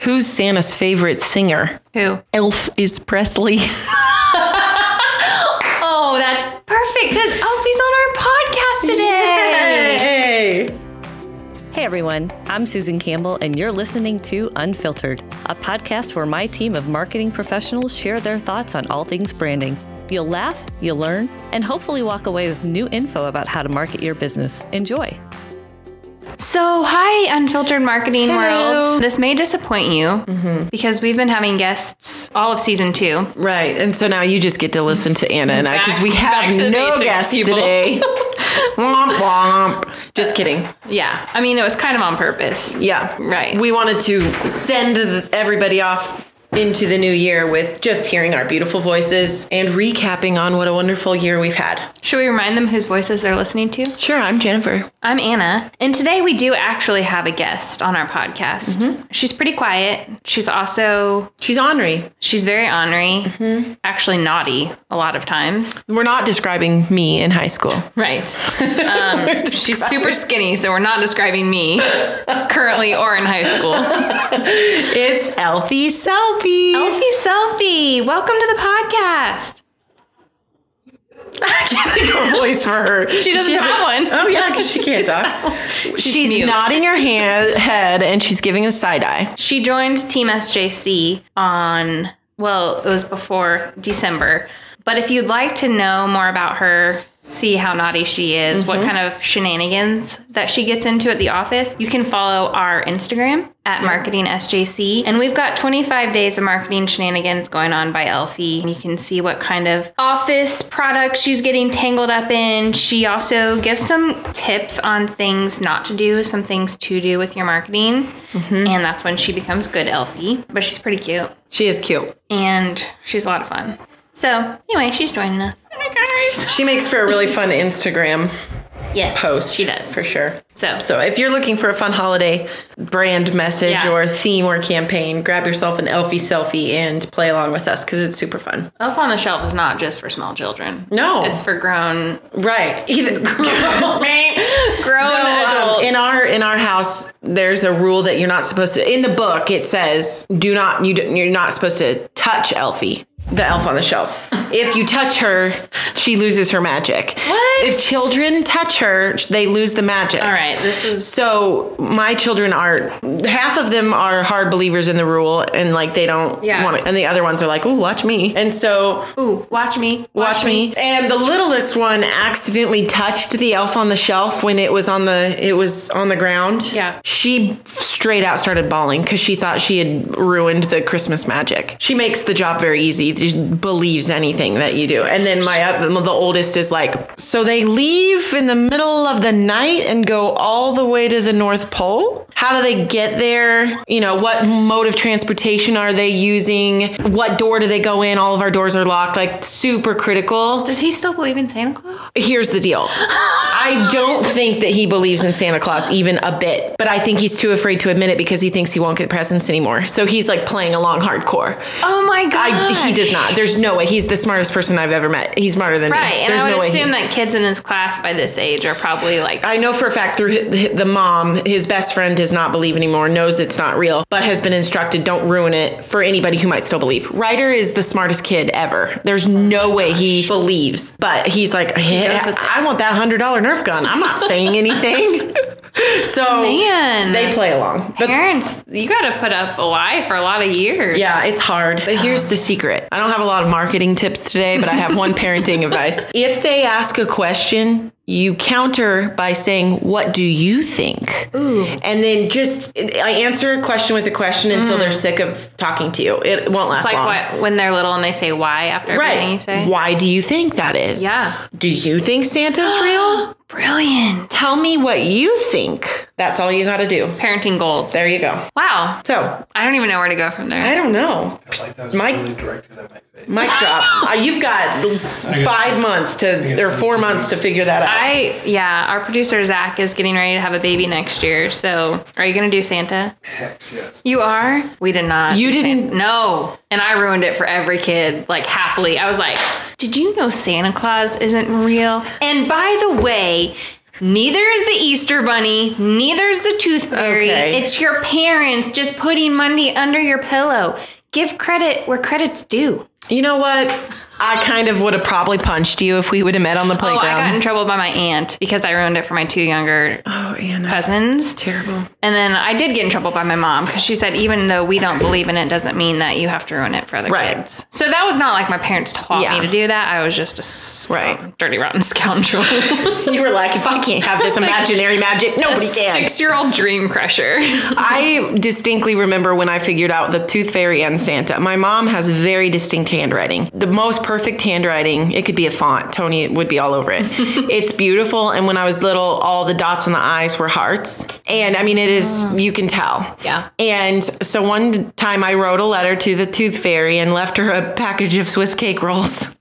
Who's Santa's favorite singer? Who? Elvis Presley. Oh, that's perfect because Elfie's on our podcast today. Hey! Hey everyone, I'm Susan Campbell, and you're listening to Unfiltered, a podcast where my team of marketing professionals share their thoughts on all things branding. You'll laugh, you'll learn, and hopefully walk away with new info about how to market your business. Enjoy. So, hi, Unfiltered Marketing World. This may disappoint you because we've been having guests all of season 2. Right, and so now you just get to listen to Anna and I because we Back have to the no basics, guests people. today. Womp womp. Just kidding. Yeah, I mean, it was kind of on purpose. Yeah. Right. We wanted to send everybody off into the new year with just hearing our beautiful voices and recapping on what a wonderful year we've had. Should we remind them whose voices they're listening to? Sure, I'm Jennifer. I'm Anna, and today we do actually have a guest on our podcast. She's pretty quiet. She's ornery. She's very ornery, actually naughty a lot of times. We're not describing me in high school. Right. She's super skinny, so we're not describing me currently or in high school. It's Elfie Selfie. Elfie Selfie, welcome to the podcast. I can't think of a voice for her. She doesn't have one. Oh, yeah, because she can't talk. She's mute. nodding her head and she's giving a side eye. She joined Team SJC it was before December. But if you'd like to know more about her, see how naughty she is, what kind of shenanigans that she gets into at the office, you can follow our Instagram at MarketingSJC. And we've got 25 days of marketing shenanigans going on by Elfie. And you can see what kind of office products she's getting tangled up in. She also gives some tips on things not to do, some things to do with your marketing. And that's when she becomes good Elfie. But she's pretty cute. She is cute. And she's a lot of fun. So anyway, she's joining us. Hi, guys. She makes for a really fun Instagram Yes, post. she does. For sure. So if you're looking for a fun holiday brand message or theme or campaign, grab yourself an Elfie selfie and play along with us because it's super fun. Elf on the Shelf is not just for small children. No. It's for grown Right. Even grown adults. in our house, there's a rule that you're not supposed to. In the book, it says you're not supposed to touch Elfie, the elf on the shelf. If you touch her, she loses her magic. What? If children touch her, they lose the magic. All right, this is... So my children half of them are hard believers in the rule and like they don't want it. And the other ones are like, ooh, watch me. And so... Ooh, watch me. Watch me. And the littlest one accidentally touched the elf on the shelf when it was on the ground. Yeah. She straight out started bawling because she thought she had ruined the Christmas magic. She makes the job very easy. She believes anything that you do. And then the oldest is like, so they leave in the middle of the night and go all the way to the North Pole? How do they get there? You know, what mode of transportation are they using? What door do they go in? All of our doors are locked, like super critical. Does he still believe in Santa Claus? Here's the deal. I don't think that he believes in Santa Claus even a bit, but I think he's too afraid to admit it because he thinks he won't get presents anymore. So he's like playing along hardcore. Oh my gosh. He does not. There's no way. He's the smartest person I've ever met. He's smarter than me. Right, and There's I would no assume way that kids in his class by this age are probably like... I know for a fact through the mom, his best friend does not believe anymore, knows it's not real, but has been instructed, don't ruin it for anybody who might still believe. Ryder is the smartest kid ever. There's no way he believes, but he's like, I want that $100 Nerf gun. I'm not saying anything. So Man. they play along. But Parents, you got to put up a lie for a lot of years. yeah, it's hard. But here's the secret. I don't have a lot of marketing tips today, but I have one parenting advice. If they ask a question, you counter by saying, what do you think? Ooh. And then I answer a question with a question until they're sick of talking to you. It won't last It's like long. when they're little and they say why after everything you say. Why do you think that is? Yeah. Do you think Santa's real? Brilliant. Tell me what you think. That's all you got to do. Parenting gold. There you go. Wow. So, I don't even know where to go from there. I don't know. Like that was Mike- really directed at my face. Mic drop. You've got 5 months or 4 months to figure that out. Our producer Zach is getting ready to have a baby next year. So are you going to do Santa? Heck, yes. You are? We did not. You do didn't? Santa. No. And I ruined it for every kid, like happily. I was like, did you know Santa Claus isn't real? And by the way, Neither is the Easter Bunny. Neither is the Tooth Fairy. Okay. It's your parents just putting money under your pillow. Give credit where credit's due. You know what? I kind of would have probably punched you if we would have met on the playground. Oh, I got in trouble by my aunt because I ruined it for my 2 younger Anna. cousins. Terrible. And then I did get in trouble by my mom because she said, even though we don't believe in it, doesn't mean that you have to ruin it for other kids. So that was not like my parents taught me to do that. I was just a dirty, rotten scoundrel. You were like, if I can't have this imaginary magic, nobody can. 6-year-old dream crusher. I distinctly remember when I figured out the Tooth Fairy and Santa. My mom has very distinct handwriting. The most perfect handwriting. It could be a font. Tony would be all over it. It's beautiful. And when I was little, all the dots on the eyes were hearts. And I mean, it is, you can tell. Yeah. And so one time I wrote a letter to the Tooth Fairy and left her a package of Swiss cake rolls.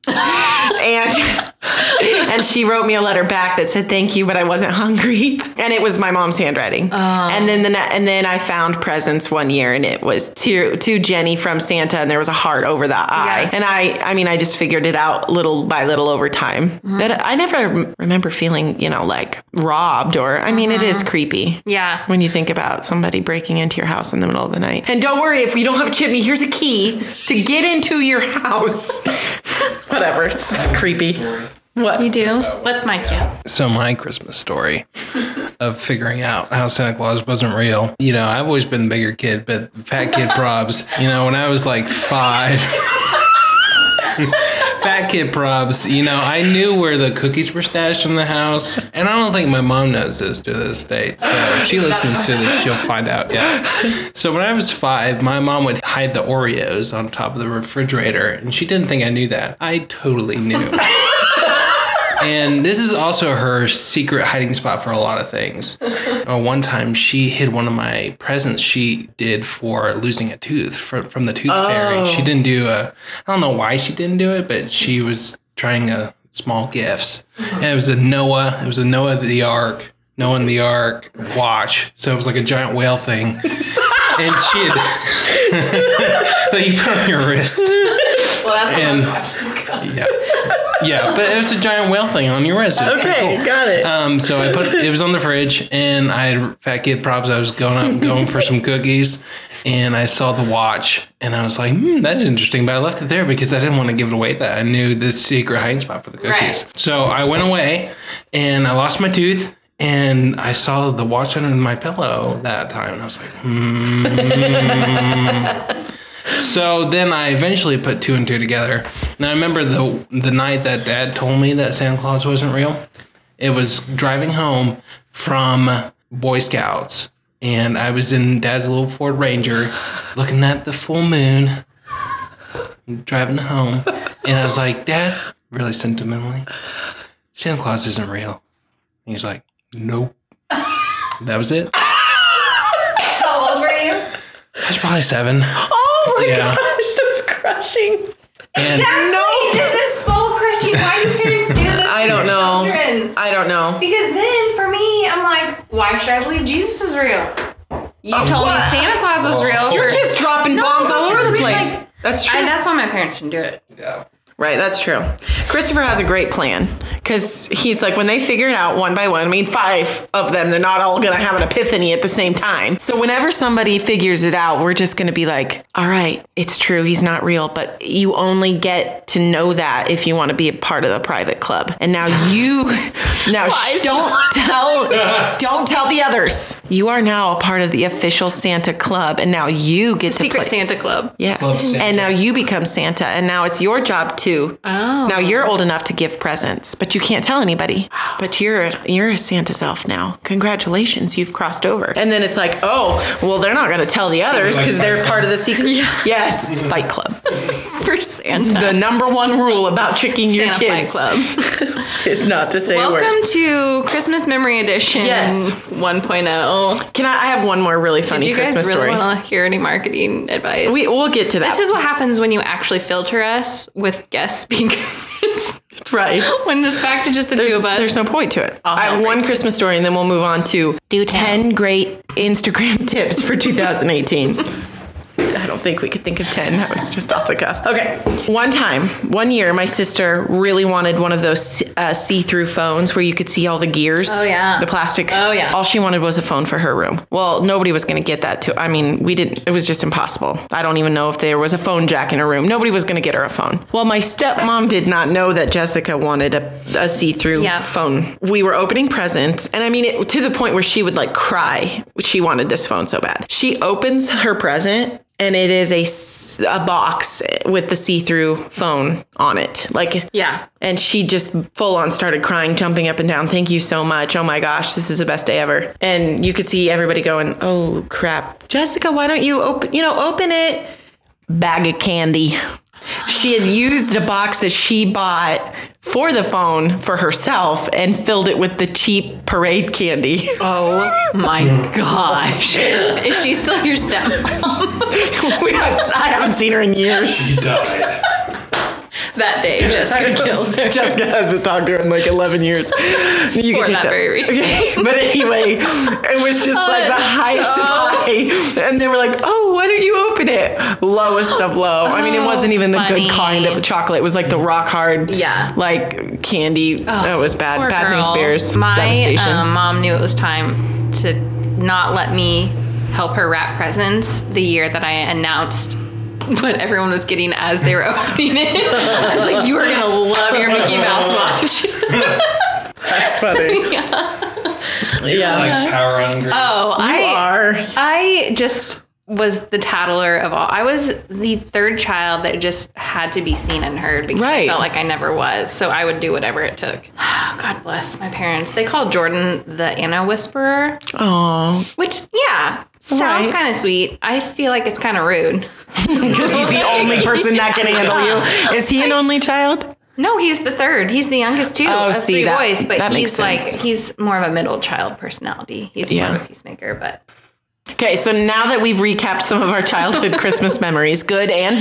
And she wrote me a letter back that said thank you, but I wasn't hungry. And it was my mom's handwriting. And then I found presents one year, and it was to Jenny from Santa, and there was a heart over the eye. And I just figured it out little by little over time. But I never remember feeling, like robbed or, it is creepy. Yeah. When you think about somebody breaking into your house in the middle of the night. And don't worry, if you don't have a chimney, here's a key to get into your house. Whatever. It's creepy. What? You do? Let's mic you. So my Christmas story of figuring out how Santa Claus wasn't real. I've always been the bigger kid, but fat kid probs, when I was like 5, fat kid probs, I knew where the cookies were stashed in the house. And I don't think my mom knows this to this date. So if she listens to this, she'll find out. Yeah. So when I was 5, my mom would hide the Oreos on top of the refrigerator. And she didn't think I knew that. I totally knew. And this is also her secret hiding spot for a lot of things. One time, she hid one of my presents she did for losing a tooth from the Tooth Fairy. She didn't do I don't know why she didn't do it, but she was trying small gifts. And it was a Noah the Ark watch. So it was like a giant whale thing. And she had that you put on your wrist. Well, that's what those watches go. Yeah, but it was a giant whale thing on your wrist. Okay, cool. Got it. So it was on the fridge, and I had fat kid props. I was going for some cookies, and I saw the watch, and I was like, that's interesting. But I left it there because I didn't want to give it away. That I knew the secret hiding spot for the cookies. Right. So I went away, and I lost my tooth. And I saw the watch under my pillow that time, and I was like, So then I eventually put 2 and 2 together. And I remember the night that Dad told me that Santa Claus wasn't real. It was driving home from Boy Scouts. And I was in Dad's little Ford Ranger looking at the full moon, driving home. And I was like, Dad, really sentimentally, Santa Claus isn't real. And he's like, nope. That was it. How old were you? I was probably 7. Oh my gosh, that's crushing. And exactly. This is soul crushing. Why do parents do this? I don't know. Children? I don't know. Because then for me, I'm like, why should I believe Jesus is real? You told me Santa Claus was real. You're just dropping bombs all over the place. That's true. That's why my parents didn't do it. yeah. Right, that's true. Christopher has a great plan because he's like, when they figure it out one by one, 5 of them, they're not all going to have an epiphany at the same time. So whenever somebody figures it out, we're just going to be like, all right, it's true. He's not real, but you only get to know that if you want to be a part of the private club. And now don't tell the others. You are now a part of the official Santa Club, and now you get to Secret play. Santa Club. Yeah. Club Santa. And now you become Santa, and now it's your job too. Oh. Now you're old enough to give presents, but you can't tell anybody. But you're a Santa's elf now. Congratulations, you've crossed over. And then it's like, oh, well, they're not going to tell the others because they're part of the secret. Yes, it's Fight Club. For Santa. The number one rule about tricking your Santa kids Fight Club. is not to say a word. Welcome to Christmas Memory Edition 1.0. I have one more really funny Did you Christmas guys really story. want to hear any marketing advice? We'll get to that. This is what happens when you actually filter us with guest speakers. right. When it's back to just the 2 of us. There's no point to it. I have one Christmas story, and then we'll move on to 10 great Instagram tips for 2018. I don't think we could think of 10. That was just off the cuff. Okay. One year, my sister really wanted one of those see-through phones where you could see all the gears. Oh, yeah. The plastic. Oh, yeah. All she wanted was a phone for her room. Well, nobody was going to get that too. I mean, it was just impossible. I don't even know if there was a phone jack in her room. Nobody was going to get her a phone. Well, my stepmom did not know that Jessica wanted a see-through phone. We were opening presents, and I mean, to the point where she would like cry. She wanted this phone so bad. She opens her present, and it is a box with the see-through phone on it. And she just full on started crying, jumping up and down. Thank you so much. Oh my gosh, this is the best day ever. And you could see everybody going, oh crap. Jessica, why don't you open it? Bag of candy. She had used a box that she bought for the phone for herself and filled it with the cheap parade candy. Oh my gosh. Is she still your stepmom? I haven't seen her in years. She died. That day, Jessica killed her. Jessica hasn't talked to her in like 11 years. You For that very reason. Okay. But anyway, it was just like the highest of high. And they were like, oh, why don't you open it? Lowest of low. I mean, it wasn't even the good kind of chocolate. It was like the rock hard, like candy. That was bad. Poor Bad girl. news bears. My Devastation. mom knew it was time to not let me help her wrap presents the year that I announced what everyone was getting as they were opening it. I was like, you are going to love your Mickey Mouse watch. That's funny. You're like power hungry. Oh, are. I just was the tattler of all. I was the third child that just had to be seen and heard because I felt like I never was. So I would do whatever it took. God bless my parents. They called Jordan the Anna Whisperer. Oh. Which, sounds kind of sweet. I feel like it's kind of rude. Because he's the only person that can handle you. Is he an only child? No, he's the third. He's the youngest too. Oh, see, three boys, but that he's makes sense. he's more of a middle child personality. He's more of a peacemaker, but. Okay, so now that we've recapped some of our childhood Christmas memories, good and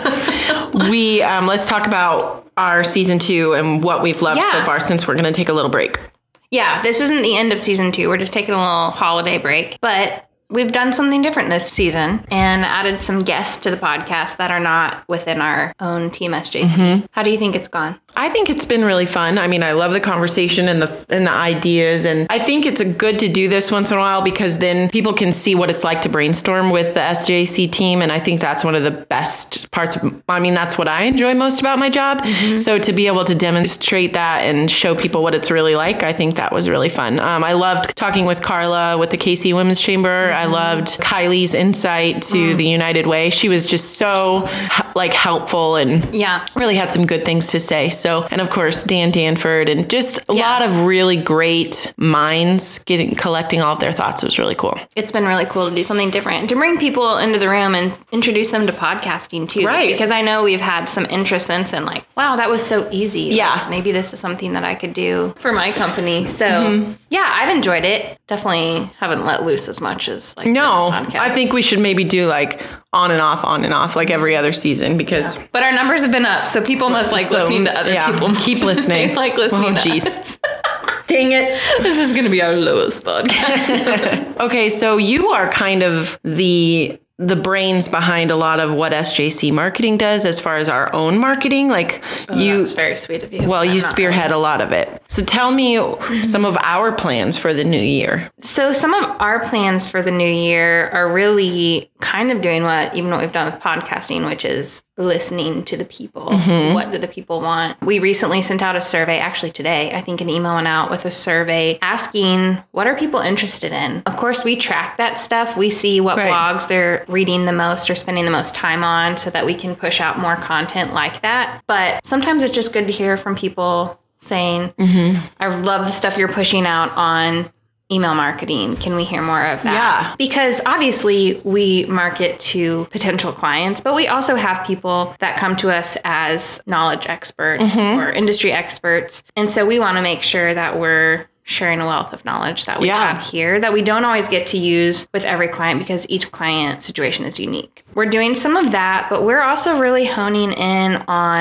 bad, let's talk about our season 2 and what we've loved so far since we're going to take a little break. Yeah, this isn't the end of season 2. We're just taking a little holiday break, but we've done something different this season and added some guests to the podcast that are not within our own Team SJC. Mm-hmm. How do you think it's gone? I think it's been really fun. I mean, I love the conversation and the ideas, and I think it's good to do this once in a while because then people can see what it's like to brainstorm with the SJC team, and I think that's one of the best parts that's what I enjoy most about my job. Mm-hmm. So to be able to demonstrate that and show people what it's really like, I think that was really fun. I loved talking with Carla with the KC Women's Chamber. I loved Kylie's insight to the United Way. She was just so helpful and really had some good things to say. So, and of course, Dan Danford and just a lot of really great minds collecting all of their thoughts was really cool. It's been really cool to do something different, to bring people into the room and introduce them to podcasting too. Right. Because I know we've had some interest in wow, that was so easy. Yeah. Like, maybe this is something that I could do for my company. So I've enjoyed it. Definitely haven't let loose as much as this podcast. I think we should maybe do on and off like every other season because. Yeah. But our numbers have been up, so people must listening to other people. Keep listening. They like listening to us. Dang it. This is going to be our lowest podcast. Okay, so you are kind of the brains behind a lot of what SJC marketing does as far as our own marketing. That's very sweet of you. Well, you spearhead a lot of it. So tell me some of our plans for the new year. So some of our plans for the new year are really kind of doing what we've done with podcasting, which is listening to the people. Mm-hmm. What do the people want? We recently sent out a survey, actually today, I think an email went out with a survey asking what are people interested in? Of course, we track that stuff. We see what blogs they're reading the most or spending the most time on so that we can push out more content like that. But sometimes it's just good to hear from people saying, I love the stuff you're pushing out on email marketing. Can we hear more of that? Yeah. Because obviously we market to potential clients, but we also have people that come to us as knowledge experts or industry experts. And so we want to make sure that we're sharing a wealth of knowledge that we have here that we don't always get to use with every client because each client situation is unique. We're doing some of that, but we're also really honing in on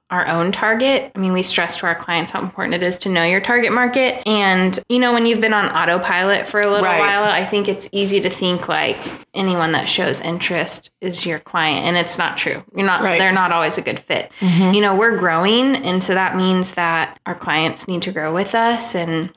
our own target. I mean, we stress to our clients how important it is to know your target market. And, you know, when you've been on autopilot for a little while, I think it's easy to think like anyone that shows interest is your client. And it's not true. They're not always a good fit. Mm-hmm. You know, we're growing. And so that means that our clients need to grow with us. And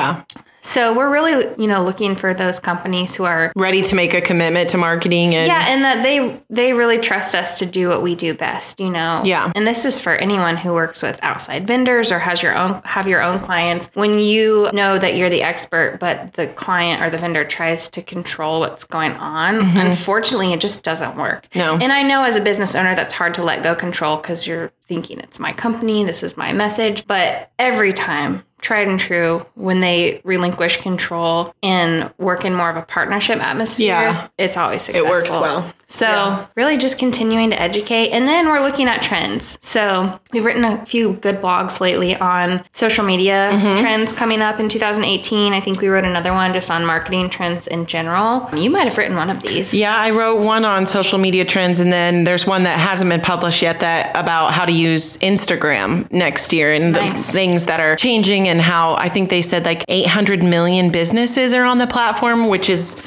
so we're really, you know, looking for those companies who are ready to make a commitment to marketing. And that they really trust us to do what we do best, you know. Yeah. And this is for anyone who works with outside vendors or have your own clients. When you know that you're the expert, but the client or the vendor tries to control what's going on, unfortunately, it just doesn't work. No. And I know as a business owner, that's hard to let go control because you're thinking it's my company, this is my message. But every time, tried and true, when they relinquish control and work in more of a partnership atmosphere, it's always successful. It works well. So really just continuing to educate. And then we're looking at trends. So we've written a few good blogs lately on social media trends coming up in 2018. I think we wrote another one just on marketing trends in general. You might have written one of these. Yeah, I wrote one on social media trends. And then there's one that hasn't been published yet about how to use Instagram next year and the things that are changing and how I think they said like 800 million businesses are on the platform, which is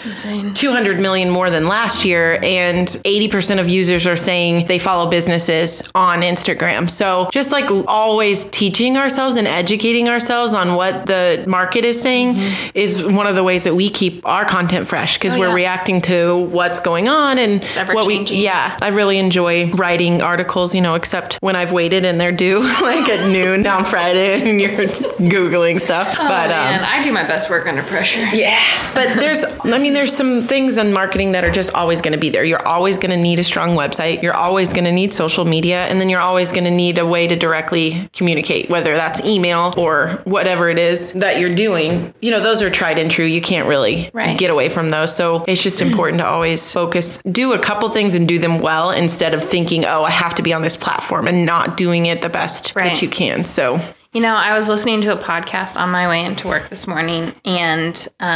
200 million more than last year. And 80% of users are saying they follow businesses on Instagram. So just like always teaching ourselves and educating ourselves on what the market is saying is one of the ways that we keep our content fresh because we're reacting to what's going on and what I really enjoy writing articles, you know, except when I've waited and they're due like at noon on Friday and you're Googling stuff. Man, I do my best work under pressure. Yeah. But there's some things in marketing that are just always going to be there. You're always going to need a strong website. You're always going to need social media. And then you're always going to need a way to directly communicate, whether that's email or whatever it is that you're doing. You know, those are tried and true. You can't really get away from those. So it's just important to always focus, do a couple things and do them well instead of thinking, oh, I have to be on this platform and not doing it the best that you can. So, you know, I was listening to a podcast on my way into work this morning and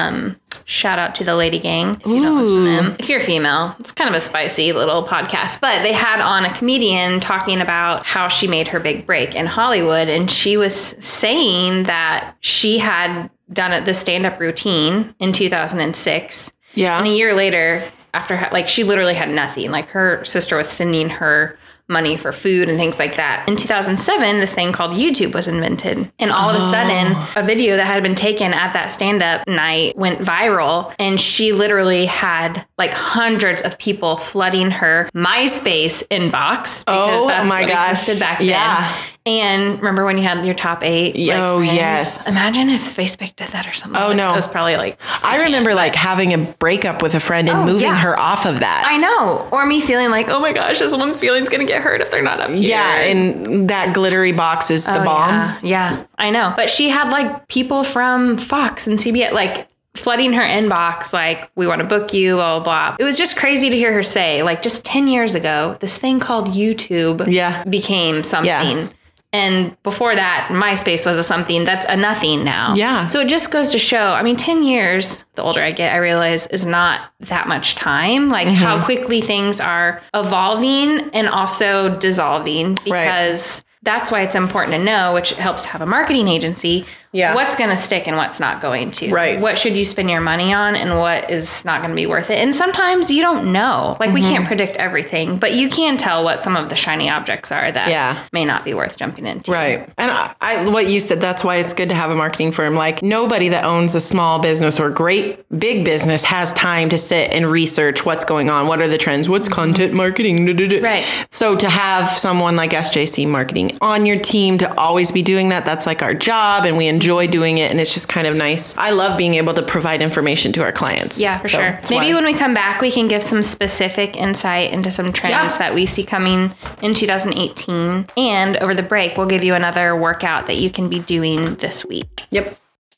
shout out to the Lady Gang if you don't listen to them. If you're female, it's kind of a spicy little podcast, but they had on a comedian talking about how she made her big break in Hollywood. And she was saying that she had done the stand-up routine in 2006. Yeah. And a year later, after she literally had nothing. Like her sister was sending her money for food and things like that. In 2007, this thing called YouTube was invented. And all of a sudden, a video that had been taken at that stand-up night went viral. And she literally had like hundreds of people flooding her MySpace inbox because that's what existed back then. And remember when you had your top 8? Yes. Imagine if Facebook did that or something. Oh, no. It was probably like... I remember like having a breakup with a friend and moving her off of that. I know. Or me feeling like, oh my gosh, someone's feelings going to get hurt if they're not up here. Yeah, and that glittery box is the bomb. Yeah, I know. But she had like people from Fox and CBS like flooding her inbox like, we want to book you, blah, blah, blah. It was just crazy to hear her say, like just 10 years ago, this thing called YouTube became something. Yeah. And before that, MySpace was a something that's a nothing now. Yeah. So it just goes to show, I mean, 10 years, the older I get, I realize is not that much time. Like how quickly things are evolving and also dissolving because that's why it's important to know, which helps to have a marketing agency, what's going to stick and what's not going to. Right. What should you spend your money on and what is not going to be worth it. And sometimes you don't know. Like we can't predict everything, but you can tell what some of the shiny objects are that may not be worth jumping into. Right. And I what you said, that's why it's good to have a marketing firm. Like nobody that owns a small business or great big business has time to sit and research what's going on. What are the trends? What's content marketing? Right. So to have someone like SJC Marketing on your team to always be doing that, that's like our job and we enjoy doing it and it's just kind of nice. I love being able to provide information to our clients. Yeah, for sure. Maybe when we come back, we can give some specific insight into some trends that we see coming in 2018. And over the break, we'll give you another workout that you can be doing this week. Yep.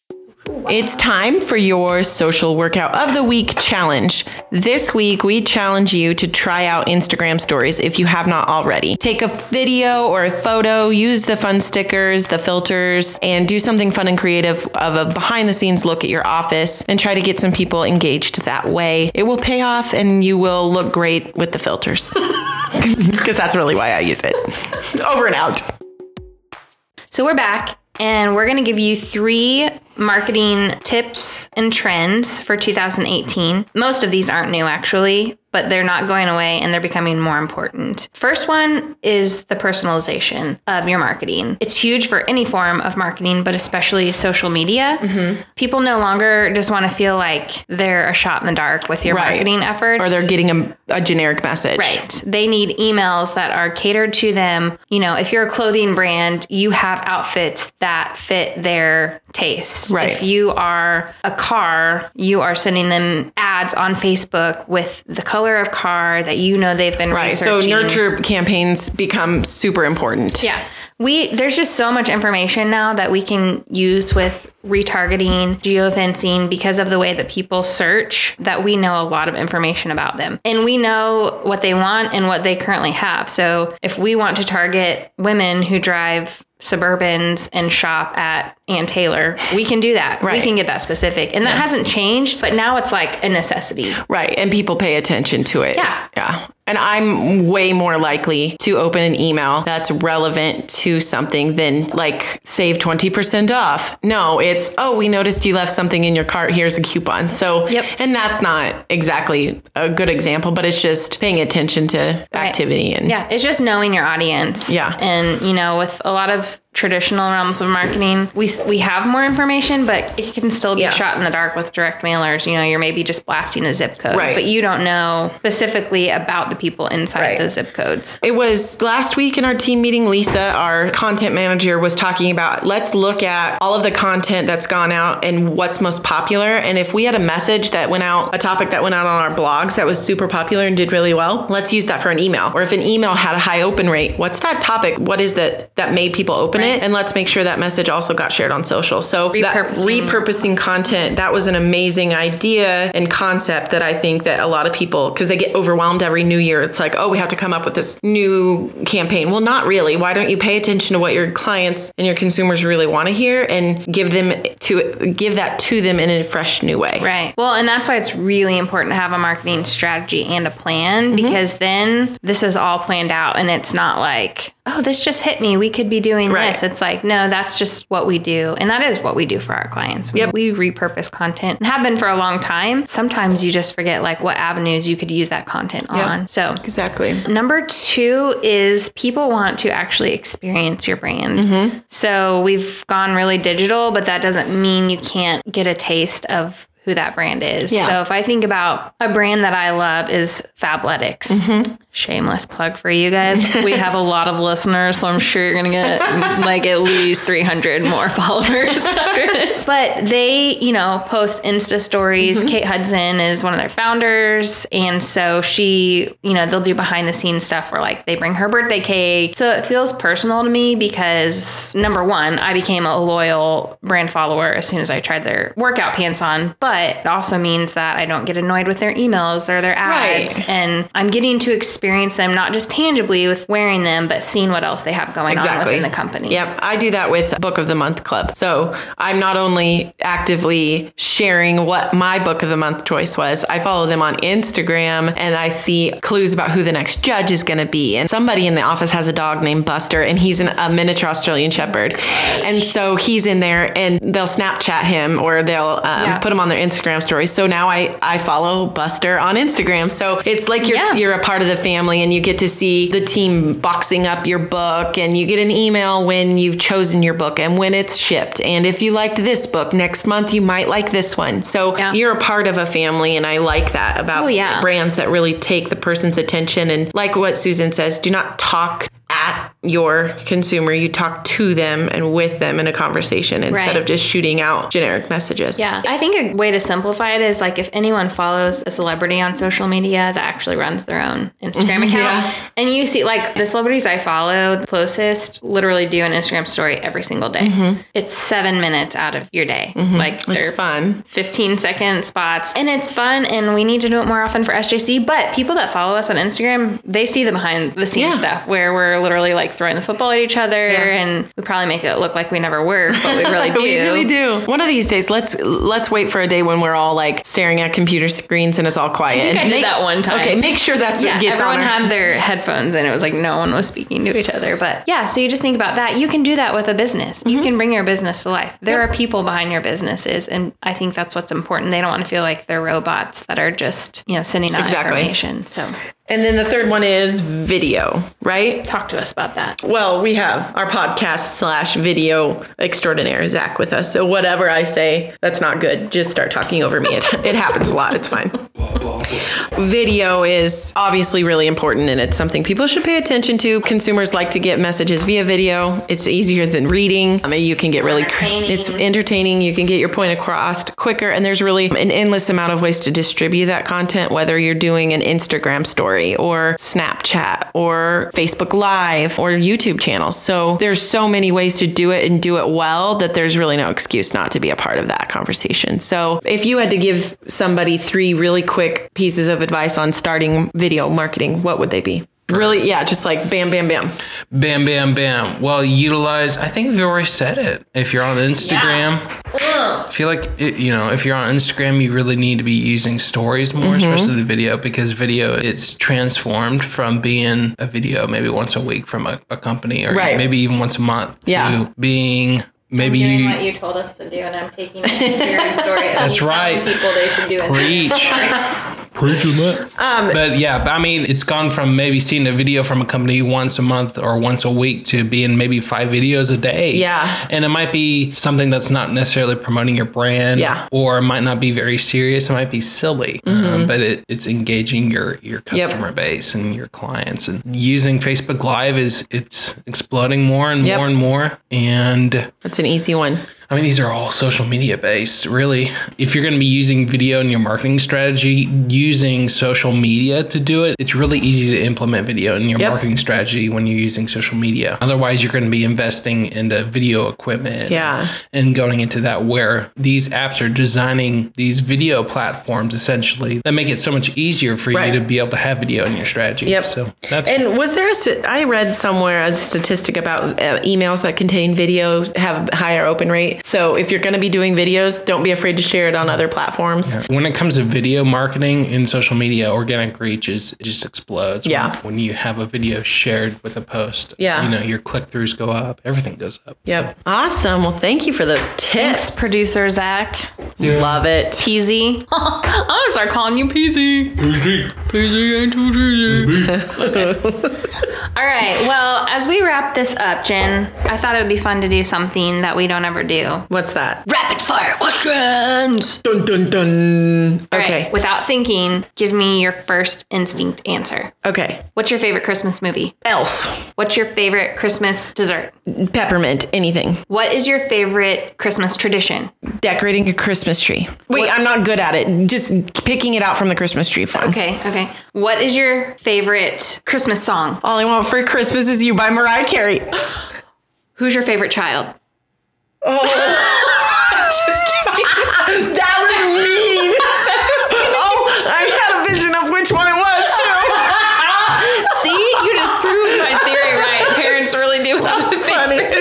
It's time for your social workout of the week challenge. This week, we challenge you to try out Instagram stories if you have not already. Take a video or a photo, use the fun stickers, the filters, and do something fun and creative of a behind the scenes look at your office and try to get some people engaged that way. It will pay off and you will look great with the filters. Because that's really why I use it. Over and out. So we're back. And we're going to give you 3 marketing tips and trends for 2018. Most of these aren't new, actually, but they're not going away and they're becoming more important. First one is the personalization of your marketing. It's huge for any form of marketing, but especially social media. Mm-hmm. People no longer just want to feel like they're a shot in the dark with your marketing efforts. Or they're getting a generic message. Right. They need emails that are catered to them. You know, if you're a clothing brand, you have outfits that fit their taste. Right. If you are a car, you are sending them ads on Facebook with the color of car that you know they've been researching. So nurture campaigns become super important. Yeah. There's just so much information now that we can use with retargeting, geofencing, because of the way that people search, that we know a lot of information about them. And we know what they want and what they currently have. So if we want to target women who drive Suburbans and shop at Ann Taylor, we can do that. Right. We can get that specific. And that hasn't changed, but now it's like a necessity. Right. And people pay attention to it. Yeah. Yeah. And I'm way more likely to open an email that's relevant to something than like save 20% off. No, it's, oh, we noticed you left something in your cart. Here's a coupon. So, and that's not exactly a good example, but it's just paying attention to activity. And it's just knowing your audience. Yeah. And, you know, with a lot of traditional realms of marketing, we have more information, but it can still be a shot in the dark with direct mailers. You know, you're maybe just blasting a zip code, but you don't know specifically about the people inside those zip codes. It was last week in our team meeting, Lisa, our content manager, was talking about, let's look at all of the content that's gone out and what's most popular. And if we had a message that went out, a topic that went out on our blogs that was super popular and did really well, let's use that for an email. Or if an email had a high open rate, what's that topic? What is that made people open it? And let's make sure that message also got shared on social. So repurposing content, that was an amazing idea and concept that I think that a lot of people, because they get overwhelmed every new year. It's like, oh, we have to come up with this new campaign. Well, not really. Why don't you pay attention to what your clients and your consumers really want to hear and give that to them in a fresh new way? Right. Well, and that's why it's really important to have a marketing strategy and a plan, because then this is all planned out and it's not like, oh, this just hit me. We could be doing this. It's like, no, that's just what we do. And that is what we do for our clients. We repurpose content and have been for a long time. Sometimes you just forget like what avenues you could use that content on. So exactly. Number 2 is people want to actually experience your brand. So we've gone really digital, but that doesn't mean you can't get a taste of who that brand is. Yeah. So if I think about a brand that I love is Fabletics. Shameless plug for you guys. We have a lot of listeners, so I'm sure you're going to get like at least 300 more followers after this. But they, you know, post Insta stories. Kate Hudson is one of their founders. And so she, you know, they'll do behind the scenes stuff where like they bring her birthday cake. So it feels personal to me because number 1, I became a loyal brand follower as soon as I tried their workout pants on. But it also means that I don't get annoyed with their emails or their ads. And I'm getting to experience them not just tangibly with wearing them, but seeing what else they have going on within the company. Yep. I do that with Book of the Month Club. So I'm not only actively sharing what my Book of the Month choice was, I follow them on Instagram and I see clues about who the next judge is going to be. And somebody in the office has a dog named Buster and he's a miniature Australian Shepherd. And so he's in there and they'll Snapchat him or they'll put him on their Instagram stories. So now I follow Buster on Instagram. So it's like you're a part of the family and you get to see the team boxing up your book and you get an email when you've chosen your book and when it's shipped. And if you liked this book, next month you might like this one. So you're a part of a family and I like that about brands that really take the person's attention. And like what Susan says, do not talk at your consumer, you talk to them and with them in a conversation instead of just shooting out generic messages. Yeah. I think a way to simplify it is like if anyone follows a celebrity on social media that actually runs their own Instagram account and you see like the celebrities I follow, the closest literally do an Instagram story every single day. It's 7 minutes out of your day. Like they're fun. 15-second spots and it's fun and we need to do it more often for SJC. But people that follow us on Instagram, they see the behind the scenes stuff where we're literally like throwing the football at each other, and we probably make it look like we never work, but we really do. We really do. One of these days, let's wait for a day when we're all like staring at computer screens and it's all quiet. I did that one time. Okay, make sure that's what gets on. Everyone had their headphones and it was like no one was speaking to each other. But yeah, so you just think about that. You can do that with a business. You can bring your business to life. There are people behind your businesses, and I think that's what's important. They don't want to feel like they're robots that are just, sending out information. So. And then the third one is video, right? Talk to us about that. Well, we have our podcast / video extraordinaire, Zach, with us. So whatever I say, that's not good. Just start talking over me. It happens a lot. It's fine. Video is obviously really important, and it's something people should pay attention to. Consumers like to get messages via video. It's easier than reading. You can get it's entertaining. You can get your point across quicker, and there's really an endless amount of ways to distribute that content, whether you're doing an Instagram story or Snapchat or Facebook Live or YouTube channels. So there's so many ways to do it and do it well that there's really no excuse not to be a part of that conversation. So if you had to give somebody 3 really quick pieces of advice on starting video marketing, what would they be? Really, just like bam, bam, bam. Bam, bam, bam. Well, I think we've already said it. If you're on Instagram, I feel like, if you're on Instagram, you really need to be using stories more, especially the video, because video, it's transformed from being a video maybe once a week from a company, or maybe even once a month, to being... Maybe I'm doing what you told us to do, and I'm taking the Instagram story. That's right. People they should do it. Preach it. But yeah, it's gone from maybe seeing a video from a company once a month or once a week to being maybe 5 videos a day. Yeah. And it might be something that's not necessarily promoting your brand. Yeah. Or it might not be very serious. It might be silly. But it's engaging your customer base and your clients. And using Facebook Live it's exploding more and more and more. And that's an easy one. These are all social media based, really. If you're going to be using video in your marketing strategy, using social media to do it, it's really easy to implement video in your marketing strategy when you're using social media. Otherwise, you're going to be investing into video equipment and going into that, where these apps are designing these video platforms, essentially, that make it so much easier for you to be able to have video in your strategy. Yep. So that's... And was there I read somewhere a statistic about emails that contain videos have a higher open rate. So if you're going to be doing videos, don't be afraid to share it on other platforms. Yeah. When it comes to video marketing in social media, organic reach just explodes. Yeah. When you have a video shared with a post, your click-throughs go up. Everything goes up. Yep. So. Awesome. Well, thank you for those tips. Thanks, producer Zach. Yeah. Love it. Peasy. I'm going to start calling you Peasy. Peasy ain't too cheesy. All right. Well, as we wrap this up, Jen, I thought it would be fun to do something that we don't ever do. What's that? Rapid fire questions. Dun, dun, dun. All okay. Right, without thinking, give me your first instinct answer. Okay. What's your favorite Christmas movie? Elf. What's your favorite Christmas dessert? Peppermint. Anything. What is your favorite Christmas tradition? Decorating a Christmas tree. Wait, I'm not good at it. Just picking it out from the Christmas tree farm. Okay. What is your favorite Christmas song? All I Want for Christmas Is You by Mariah Carey. Who's your favorite child? Oh. Just kidding. That was mean. I had a vision of which one it was, too. See? You just proved my theory right. Parents really do have a favorite.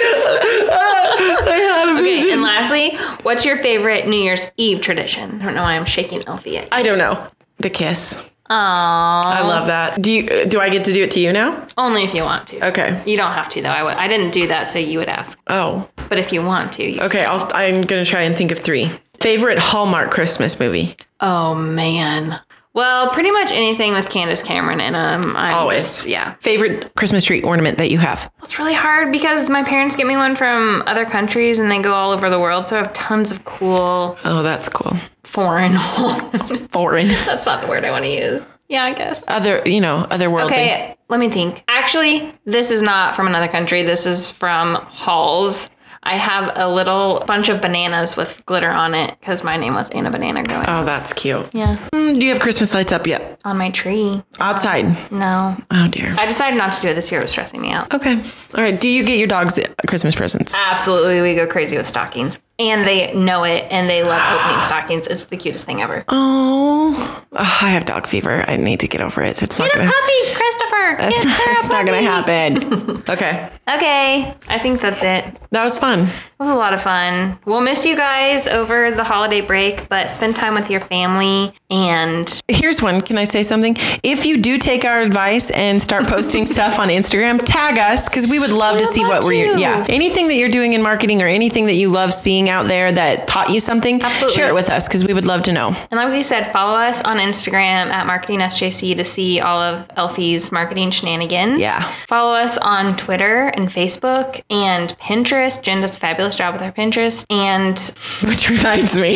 I had a vision. Okay, and lastly, what's your favorite New Year's Eve tradition? I don't know why I'm shaking Elfie at you. I don't know. The kiss. Aww. I love that. Do I get to do it to you now? Only if you want to. Okay. You don't have to, though. I didn't do that, so you would ask. Oh. But if you want to. Okay, I'm going to try and think of 3. Favorite Hallmark Christmas movie? Oh, man. Well, pretty much anything with Candace Cameron in them. Always. Yeah. Favorite Christmas tree ornament that you have? It's really hard because my parents get me one from other countries and they go all over the world. So I have tons of cool. Oh, that's cool. Foreign. Foreign. That's not the word I want to use. Yeah, I guess. Otherworldly. Okay, let me think. Actually, this is not from another country. This is from Halls. I have a little bunch of bananas with glitter on it because my name was Anna Banana growing up. Oh, that's cute. Yeah. Do you have Christmas lights up yet? On my tree. Outside? No. Oh, dear. I decided not to do it this year. It was stressing me out. Okay. All right. Do you get your dogs Christmas presents? Absolutely. We go crazy with stockings. And they know it, and they love opening stockings. It's the cutest thing ever. Oh, I have dog fever. I need to get over it. It's not Get a gonna... puppy, Christopher. offer. It's not going to happen. Okay. Okay. I think that's it. That was fun. It was a lot of fun. We'll miss you guys over the holiday break, but spend time with your family. And here's one. Can I say something? If you do take our advice and start posting stuff on Instagram, tag us because we would love to see what we're anything that you're doing in marketing or anything that you love seeing out there that taught you something. Absolutely. Share it with us because we would love to know. And like we said, follow us on Instagram at MarketingSJC to see all of Elfie's marketing shenanigans. Yeah. Follow us on Twitter and Facebook and Pinterest. Jen does a fabulous job with her Pinterest. And which reminds me.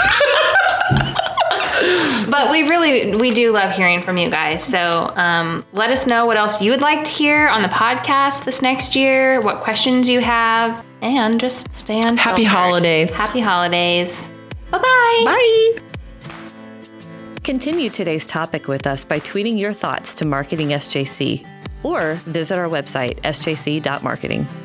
But we do love hearing from you guys. So let us know what else you would like to hear on the podcast this next year, what questions you have, and just stay unfiltered. Happy holidays. Happy holidays. Bye-bye. Bye. Continue today's topic with us by tweeting your thoughts to Marketing SJC or visit our website, sjc.marketing.